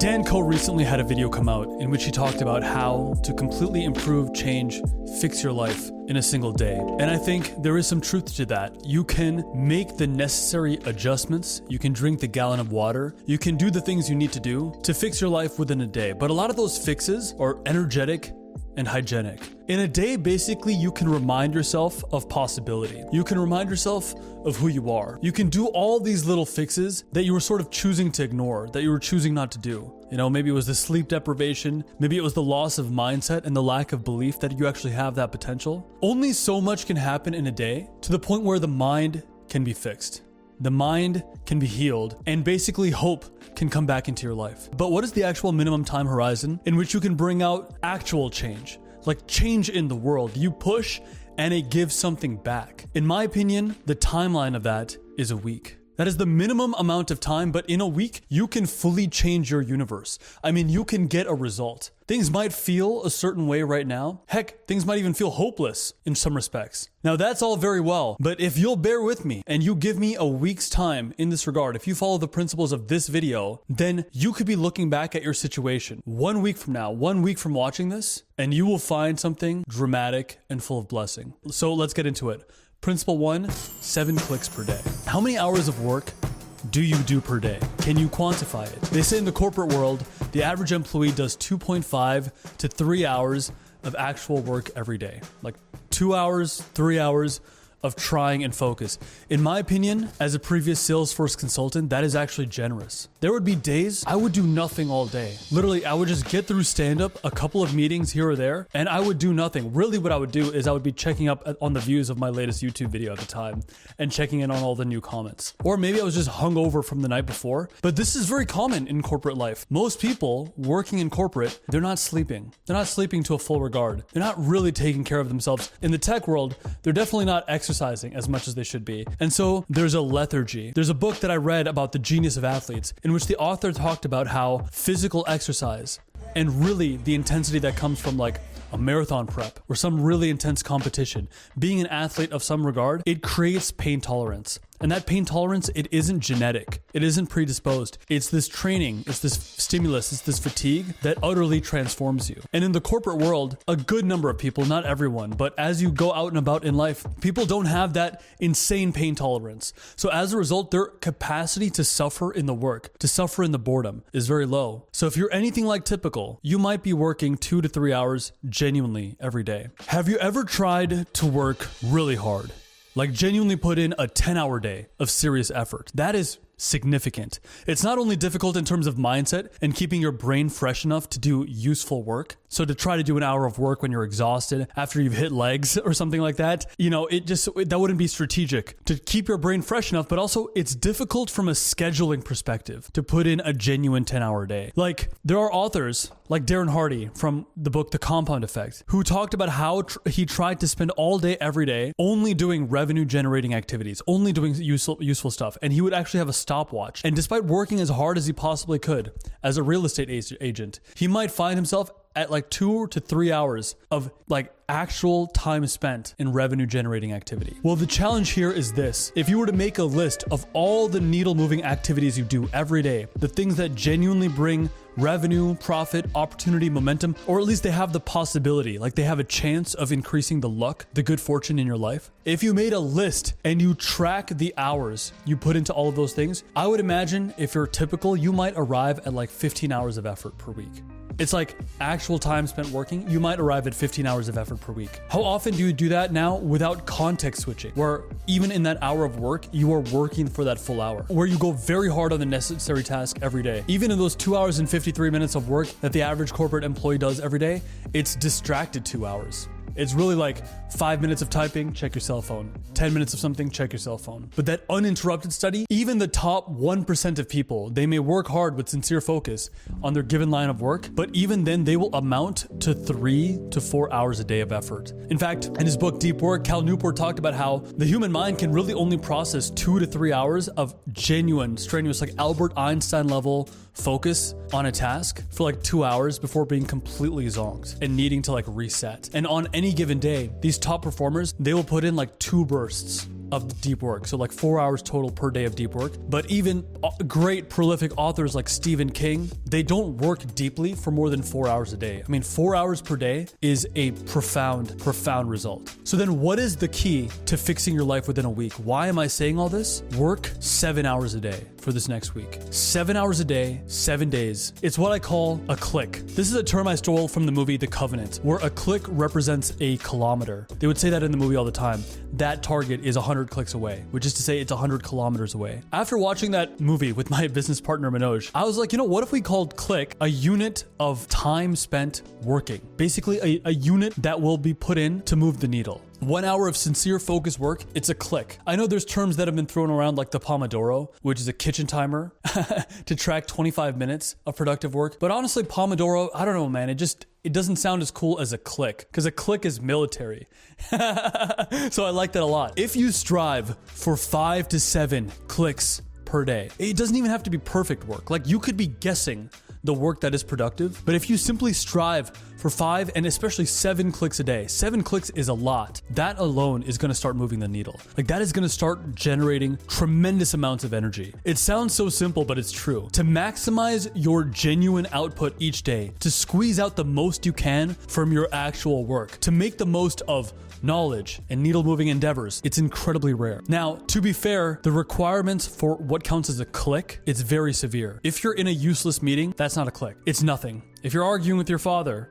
Dan Koe recently had a video come out in which he talked about how to completely improve, change, fix your life in a single day. And I think there is some truth to that. You can make the necessary adjustments. You can drink the gallon of water. You can do the things you need to do to fix your life within a day. But a lot of those fixes are energetic and hygienic. In a day, basically, you can remind yourself of possibility. You can remind yourself of who you are. You can do all these little fixes that you were sort of choosing to ignore, that you were choosing not to do. You know, maybe it was the sleep deprivation, maybe it was the loss of mindset and the lack of belief that you actually have that potential. Only so much can happen in a day to the point where the mind can be fixed. The mind can be healed, and basically hope can come back into your life. But what is the actual minimum time horizon in which you can bring out actual change? Like change in the world. You push and it gives something back. In my opinion, the timeline of that is a week. That is the minimum amount of time, but in a week, you can fully change your universe. I mean, you can get a result. Things might feel a certain way right now. Heck, things might even feel hopeless in some respects. Now that's all very well, but if you'll bear with me and you give me a week's time in this regard, if you follow the principles of this video, then you could be looking back at your situation 1 week from now, 1 week from watching this, and you will find something dramatic and full of blessing. So let's get into it. Principle 1, 7 clicks per day. How many hours of work do you do per day? Can you quantify it? They say in the corporate world, the average employee does 2.5 to 3 hours of actual work every day. Like 2 hours, 3 hours of trying and focus. In my opinion, as a previous Salesforce consultant, that is actually generous. There would be days I would do nothing all day. Literally, I would just get through stand-up, a couple of meetings here or there, and I would do nothing. Really what I would do is I would be checking up on the views of my latest YouTube video at the time and checking in on all the new comments. Or maybe I was just hungover from the night before. But this is very common in corporate life. Most people working in corporate, they're not sleeping. They're not sleeping to a full regard. They're not really taking care of themselves. In the tech world, they're definitely not exercising as much as they should be. And so there's a lethargy. There's a book that I read about the genius of athletes in which the author talked about how physical exercise and really the intensity that comes from like a marathon prep or some really intense competition, being an athlete of some regard, it creates pain tolerance. And that pain tolerance, it isn't genetic. It isn't predisposed. It's this training, it's this stimulus, it's this fatigue that utterly transforms you. And in the corporate world, a good number of people, not everyone, but as you go out and about in life, people don't have that insane pain tolerance. So as a result, their capacity to suffer in the work, to suffer in the boredom is very low. So if you're anything like typical, you might be working 2 to 3 hours genuinely every day. Have you ever tried to work really hard? Like genuinely put in a 10-hour day of serious effort. That is significant. It's not only difficult in terms of mindset and keeping your brain fresh enough to do useful work. So to try to do an hour of work when you're exhausted after you've hit legs or something like that, you know, that wouldn't be strategic to keep your brain fresh enough, but also it's difficult from a scheduling perspective to put in a genuine 10-hour day. Like there are authors like Darren Hardy from the book, The Compound Effect, who talked about how he tried to spend all day, every day, only doing revenue generating activities, only doing useful stuff. And he would actually have a stopwatch. And despite working as hard as he possibly could as a real estate agent, he might find himself at like 2 to 3 hours of like actual time spent in revenue generating activity. Well, the challenge here is this. If you were to make a list of all the needle moving activities you do every day, the things that genuinely bring revenue, profit, opportunity, momentum, or at least they have the possibility, like they have a chance of increasing the luck, the good fortune in your life. If you made a list and you track the hours you put into all of those things, I would imagine if you're typical, you might arrive at like 15 hours of effort per week. It's like actual time spent working, you might arrive at 15 hours of effort per week. How often do you do that now without context switching? Where even in that hour of work, you are working for that full hour. Where you go very hard on the necessary task every day. Even in those 2 hours and 53 minutes of work that the average corporate employee does every day, it's distracted 2 hours. It's really like 5 minutes of typing, check your cell phone. 10 minutes of something, check your cell phone. But that uninterrupted study, even the top 1% of people, they may work hard with sincere focus on their given line of work, but even then they will amount to 3 to 4 hours a day of effort. In fact, in his book, Deep Work, Cal Newport talked about how the human mind can really only process 2 to 3 hours of genuine, strenuous, like Albert Einstein level focus on a task for like 2 hours before being completely zonked and needing to like reset. And on any given day, these top performers, they will put in like 2 bursts of deep work. So like 4 hours total per day of deep work. But even great prolific authors like Stephen King, they don't work deeply for more than 4 hours a day. I mean, 4 hours per day is a profound result. So then what is the key to fixing your life within a week? Why am I saying all this? Work 7 hours a day for this next week. 7 hours a day, 7 days. It's what I call a click. This is a term I stole from the movie The Covenant, where a click represents a kilometer. They would say that in the movie all the time. That target is 100 clicks away, which is to say it's 100 kilometers away. After watching that movie with my business partner Manoj, I was like, what if we called click a unit of time spent working? Basically a unit that will be put in to move the needle. 1 hour of sincere focused work, it's a click. I know there's terms that have been thrown around like the Pomodoro, which is a kitchen timer to track 25 minutes of productive work. But honestly, Pomodoro, I don't know, man, it doesn't sound as cool as a click, because a click is military. So I like that a lot. If you strive for 5 to 7 clicks per day, it doesn't even have to be perfect work. Like, you could be guessing the work that is productive, but if you simply strive for 5 and especially 7 clicks a day, 7 clicks is a lot. That alone is going to start moving the needle. Like, that is going to start generating tremendous amounts of energy. It sounds so simple, but it's true. To maximize your genuine output each day, to squeeze out the most you can from your actual work, to make the most of knowledge and needle moving endeavors, it's incredibly rare. Now, to be fair, the requirements for what counts as a click, it's very severe. If you're in a useless meeting, that's not a click. It's nothing. If you're arguing with your father,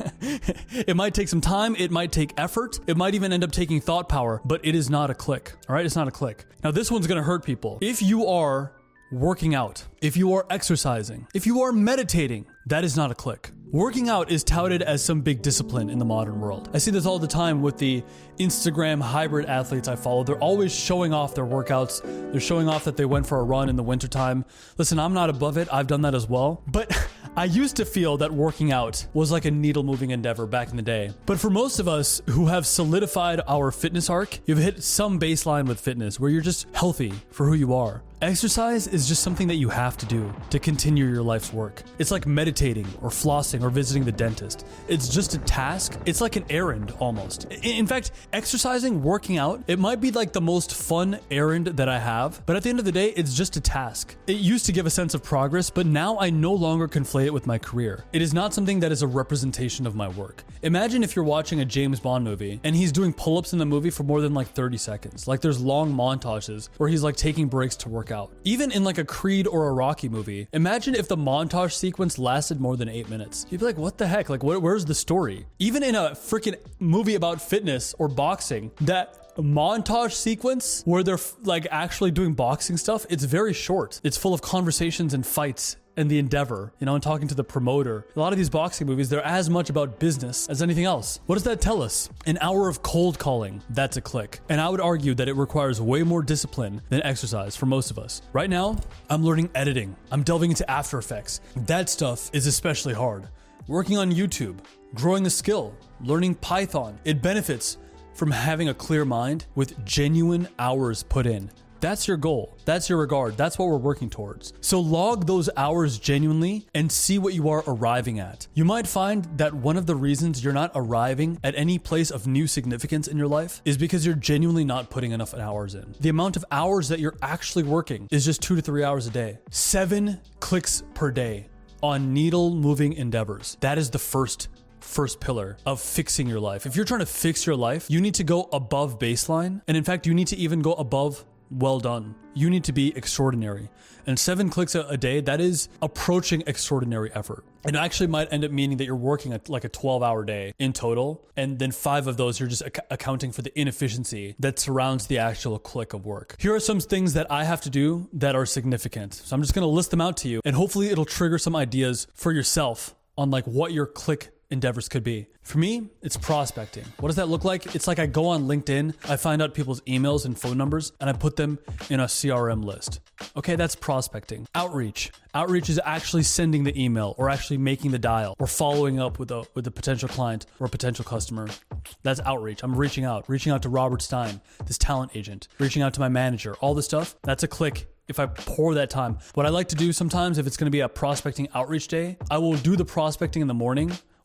it might take some time, it might take effort, it might even end up taking thought power, but it is not a click. All right, it's not a click. Now, this one's gonna hurt people. If you are working out, if you are exercising, if you are meditating, that is not a click. Working out is touted as some big discipline in the modern world. I see this all the time with the Instagram hybrid athletes I follow. They're always showing off their workouts. They're showing off that they went for a run in the wintertime. Listen, I'm not above it. I've done that as well. But I used to feel that working out was like a needle moving endeavor back in the day. But for most of us who have solidified our fitness arc, you've hit some baseline with fitness where you're just healthy for who you are. Exercise is just something that you have to do to continue your life's work. It's like meditating or flossing or visiting the dentist. It's just a task. It's like an errand almost. In fact, exercising, working out, it might be like the most fun errand that I have, but at the end of the day, it's just a task. It used to give a sense of progress, but now I no longer conflate it with my career. It is not something that is a representation of my work. Imagine if you're watching a James Bond movie and he's doing pull-ups in the movie for more than like 30 seconds. Like, there's long montages where he's like taking breaks to work out. Even in like a Creed or a Rocky movie, imagine if the montage sequence lasted more than 8 minutes. You'd be like, what the heck? Like, where's the story? Even in a freaking movie about fitness or boxing, that montage sequence where they're like actually doing boxing stuff, it's very short. It's full of conversations and fights and the endeavor, and talking to the promoter. A lot of these boxing movies, they're as much about business as anything else. What does that tell us? An hour of cold calling, that's a click. And I would argue that it requires way more discipline than exercise for most of us. Right now, I'm learning editing. I'm delving into After Effects. That stuff is especially hard. Working on YouTube, growing a skill, learning Python. It benefits from having a clear mind with genuine hours put in. That's your goal. That's your regard. That's what we're working towards. So log those hours genuinely and see what you are arriving at. You might find that one of the reasons you're not arriving at any place of new significance in your life is because you're genuinely not putting enough hours in. The amount of hours that you're actually working is just 2 to 3 hours a day. 7 clicks per day on needle moving endeavors. That is the first pillar of fixing your life. If you're trying to fix your life, you need to go above baseline. And in fact, you need to even go above well done. You need to be extraordinary. And 7 clicks a day, that is approaching extraordinary effort. It actually might end up meaning that you're working at like a 12-hour day in total, and then 5 of those you're just accounting for the inefficiency that surrounds the actual click of work. Here are some things that I have to do that are significant. So I'm just going to list them out to you, and hopefully it'll trigger some ideas for yourself on like what your click endeavors could be. For me, it's prospecting. What does that look like? It's like I go on LinkedIn, I find out people's emails and phone numbers, and I put them in a CRM list. Okay, that's prospecting. Outreach. Outreach is actually sending the email or actually making the dial or following up with a potential client or a potential customer. That's outreach. I'm reaching out to Robert Stein, this talent agent, reaching out to my manager, all this stuff. That's a click. If I pour that time. What I like to do sometimes, if it's going to be a prospecting outreach day, I will do the prospecting in the morning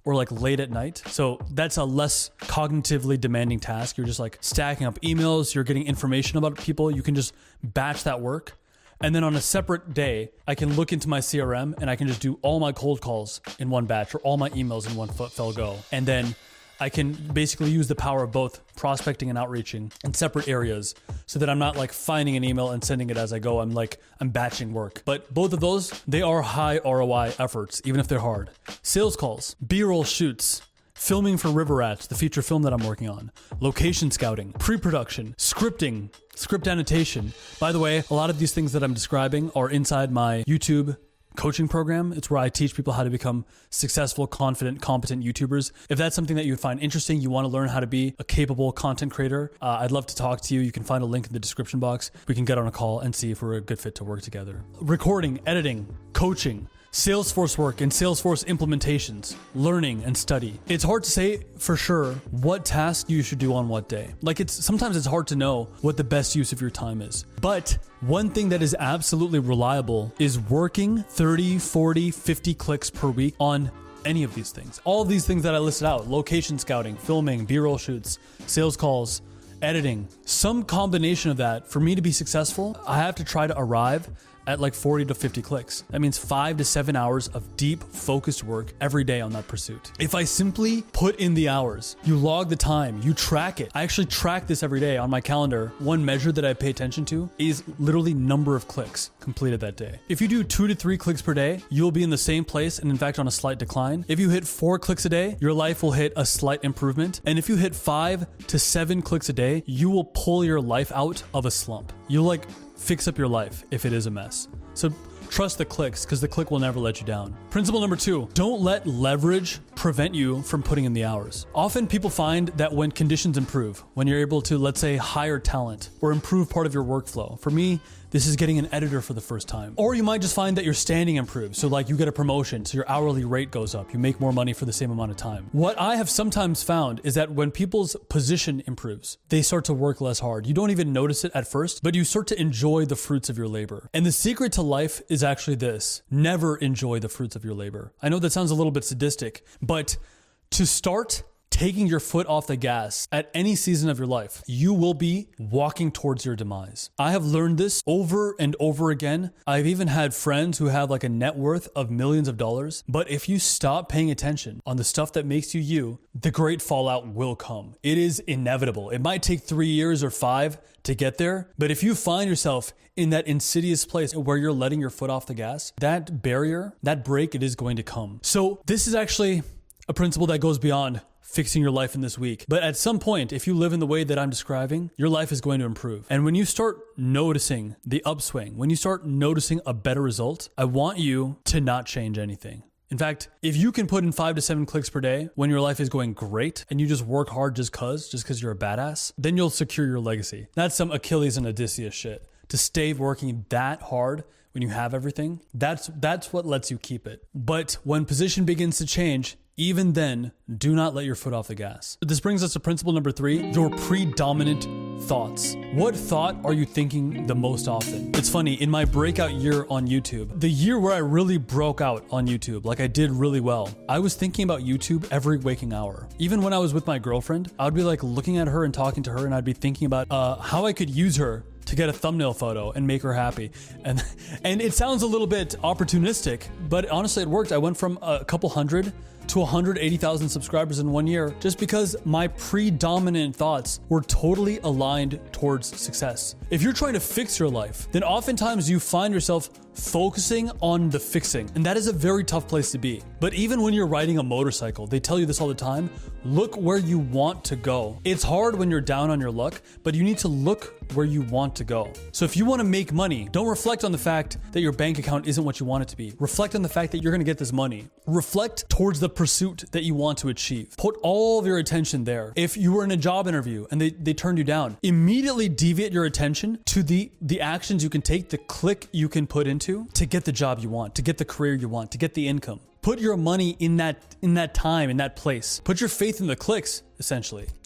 or like late at night. So that's a less cognitively demanding task. You're just like stacking up emails, you're getting information about people. You can just batch that work. And then on a separate day, I can look into my CRM and I can just do all my cold calls in one batch or all my emails in one fell go. And then I can basically use the power of both prospecting and outreaching in separate areas so that I'm not like finding an email and sending it as I go. I'm batching work. But both of those, they are high ROI efforts, even if they're hard. Sales calls, B-roll shoots, filming for River Rats, the feature film that I'm working on, location scouting, pre-production, scripting, script annotation. By the way, a lot of these things that I'm describing are inside my YouTube coaching program. It's where I teach people how to become successful, confident, competent YouTubers. If that's something that you find interesting, you want to learn how to be a capable content creator, I'd love to talk to you. You can find a link in the description box. We can get on a call and see if we're a good fit to work together. Recording, editing, coaching, Salesforce work and Salesforce implementations, learning and study. It's hard to say for sure what task you should do on what day. Sometimes it's hard to know what the best use of your time is. But one thing that is absolutely reliable is working 30, 40, 50 clicks per week on any of these things. All of these things that I listed out, location scouting, filming, B-roll shoots, sales calls, editing, some combination of that. For me to be successful, I have to try to arrive at like 40 to 50 clicks. That means 5 to 7 hours of deep, focused work every day on that pursuit. If I simply put in the hours, you log the time, you track it. I actually track this every day on my calendar. One measure that I pay attention to is literally number of clicks completed that day. If you do 2 to 3 clicks per day, you'll be in the same place and in fact on a slight decline. If you hit 4 clicks a day, your life will hit a slight improvement. And if you hit 5 to 7 clicks a day, you will pull your life out of a slump. You'll fix up your life if it is a mess. So trust the clicks, because the click will never let you down. Principle number 2, don't let leverage prevent you from putting in the hours. Often people find that when conditions improve, when you're able to, let's say, hire talent or improve part of your workflow. For me, this is getting an editor for the first time. Or you might just find that your standing improves. So you get a promotion, so your hourly rate goes up. You make more money for the same amount of time. What I have sometimes found is that when people's position improves, they start to work less hard. You don't even notice it at first, but you start to enjoy the fruits of your labor. And the secret to life is actually this: never enjoy the fruits of your labor. I know that sounds a little bit sadistic, but to start taking your foot off the gas at any season of your life, you will be walking towards your demise. I have learned this over and over again. I've even had friends who have a net worth of millions of dollars. But if you stop paying attention on the stuff that makes you you, the great fallout will come. It is inevitable. It might take 3 years or 5 to get there. But if you find yourself in that insidious place where you're letting your foot off the gas, that barrier, that break, it is going to come. So this is actually a principle that goes beyond fixing your life in this week. But at some point, if you live in the way that I'm describing, your life is going to improve. And when you start noticing the upswing, when you start noticing a better result, I want you to not change anything. In fact, if you can put in 5 to 7 clicks per day when your life is going great and you just work hard just cause you're a badass, then you'll secure your legacy. That's some Achilles and Odysseus shit. To stay working that hard when you have everything, that's what lets you keep it. But when position begins to change, even then, do not let your foot off the gas. This brings us to principle number 3, your predominant thoughts. What thought are you thinking the most often? It's funny, in my breakout year on YouTube, the year where I really broke out on YouTube, I did really well, I was thinking about YouTube every waking hour. Even when I was with my girlfriend, I would be looking at her and talking to her, and I'd be thinking about how I could use her to get a thumbnail photo and make her happy. And it sounds a little bit opportunistic, but honestly it worked. I went from a couple hundred to 180,000 subscribers in 1 year just because my predominant thoughts were totally aligned towards success. If you're trying to fix your life, then oftentimes you find yourself focusing on the fixing, and that is a very tough place to be. But even when you're riding a motorcycle, they tell you this all the time, look where you want to go. It's hard when you're down on your luck, but you need to look where you want to go. So if you want to make money, don't reflect on the fact that your bank account isn't what you want it to be. Reflect on the fact that you're going to get this money. Reflect towards the pursuit that you want to achieve. Put all of your attention there. If you were in a job interview and they turned you down, immediately deviate your attention to the actions you can take, the click you can put into to get the job you want, to get the career you want, to get the income. Put your money in that time, in that place. Put your faith in the clicks, essentially.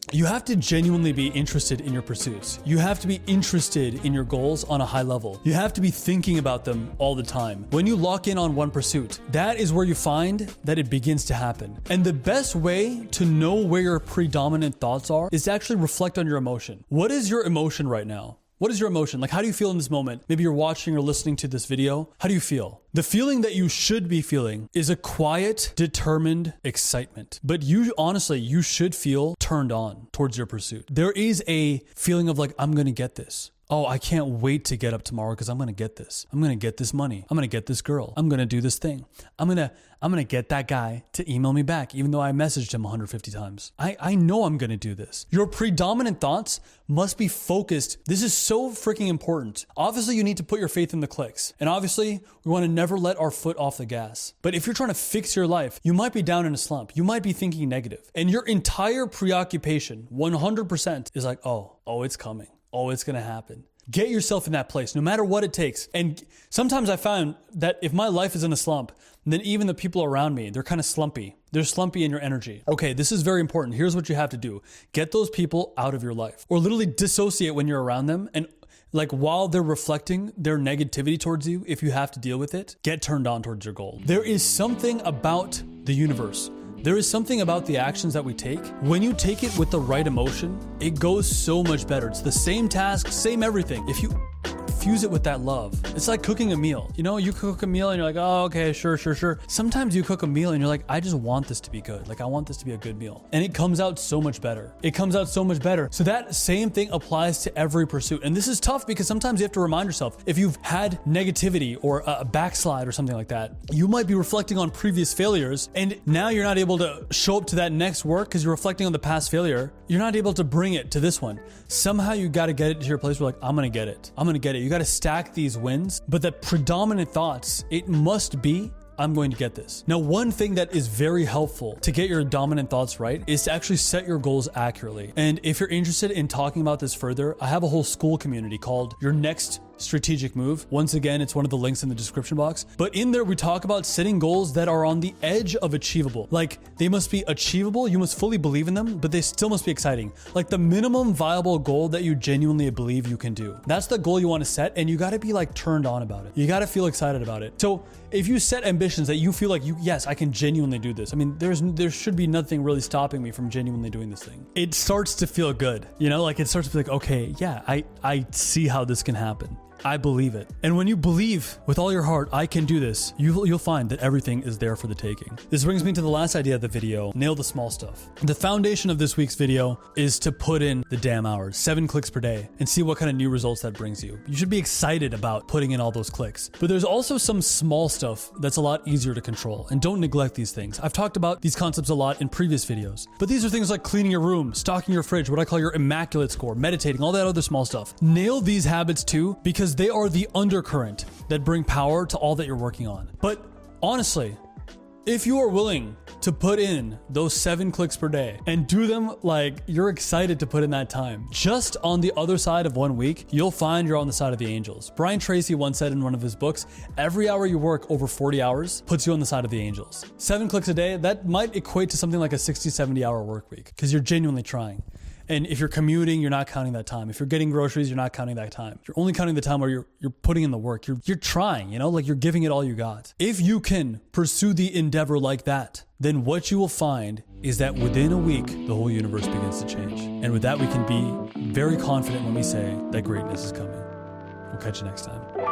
You have to genuinely be interested in your pursuits. You have to be interested in your goals on a high level. You have to be thinking about them all the time. When you lock in on one pursuit, that is where you find that it begins to happen. And the best way to know where your predominant thoughts are is to actually reflect on your emotion. What is your emotion right now? What is your emotion? Like, how do you feel in this moment? Maybe you're watching or listening to this video. How do you feel? The feeling that you should be feeling is a quiet, determined excitement. But you should feel turned on towards your pursuit. There is a feeling of like, I'm going to get this. Oh, I can't wait to get up tomorrow because I'm going to get this. I'm going to get this money. I'm going to get this girl. I'm going to do this thing. I'm going to get that guy to email me back, even though I messaged him 150 times. I know I'm going to do this. Your predominant thoughts must be focused. This is so freaking important. Obviously, you need to put your faith in the clicks. And obviously, we want to never let our foot off the gas. But if you're trying to fix your life, you might be down in a slump. You might be thinking negative. And your entire preoccupation, 100%, is like, oh, it's coming. Oh, it's going to happen. Get yourself in that place, no matter what it takes. And sometimes I found that if my life is in a slump, then even the people around me, they're kind of slumpy. They're slumpy in your energy. Okay, this is very important. Here's what you have to do. Get those people out of your life, or literally dissociate when you're around them. And like while they're reflecting their negativity towards you, if you have to deal with it, get turned on towards your goal. There is something about the universe. There is something about the actions that we take. When you take it with the right emotion, it goes so much better. It's the same task, same everything. If you fuse it with that love, it's like cooking a meal. You know, you cook a meal and you're like, oh, okay, sure. Sometimes you cook a meal and you're like, I just want this to be good. Like, I want this to be a good meal. And it comes out so much better. So that same thing applies to every pursuit. And this is tough because sometimes you have to remind yourself, if you've had negativity or a backslide or something like that, you might be reflecting on previous failures. And now you're not able to show up to that next work because you're reflecting on the past failure. You're not able to bring it to this one. Somehow you got to get it to your place where like, I'm going to get it. You got to stack these wins, but the predominant thoughts, it must be, I'm going to get this. Now, one thing that is very helpful to get your dominant thoughts right is to actually set your goals accurately. And if you're interested in talking about this further, I have a whole school community called Your Next Strategic Move. Once again, it's one of the links in the description box. But in there, we talk about setting goals that are on the edge of achievable. Like, they must be achievable, you must fully believe in them, but they still must be exciting. Like the minimum viable goal that you genuinely believe you can do. That's the goal you want to set, and you got to be like turned on about it. You got to feel excited about it. So if you set ambitions that you feel like yes, I can genuinely do this. I mean, there should be nothing really stopping me from genuinely doing this thing. It starts to feel good, you know, like it starts to be like, okay, yeah, I see how this can happen. I believe it. And when you believe with all your heart, I can do this, you'll find that everything is there for the taking. This brings me to the last idea of the video, nail the small stuff. The foundation of this week's video is to put in the damn hours, 7 clicks per day, and see what kind of new results that brings you. You should be excited about putting in all those clicks. But there's also some small stuff that's a lot easier to control, and don't neglect these things. I've talked about these concepts a lot in previous videos, but these are things like cleaning your room, stocking your fridge, what I call your immaculate score, meditating, all that other small stuff. Nail these habits too, because they are the undercurrent that bring power to all that you're working on. But honestly, if you are willing to put in those 7 clicks per day and do them like you're excited to put in that time, just on the other side of 1 week, you'll find you're on the side of the angels. Brian Tracy once said in one of his books, every hour you work over 40 hours puts you on the side of the angels. 7 clicks a day, that might equate to something like a 60, 70 hour work week because you're genuinely trying. And if you're commuting, you're not counting that time. If you're getting groceries, you're not counting that time. You're only counting the time where you're putting in the work. You're trying, you know, like you're giving it all you got. If you can pursue the endeavor like that, then what you will find is that within a week, the whole universe begins to change. And with that, we can be very confident when we say that greatness is coming. We'll catch you next time.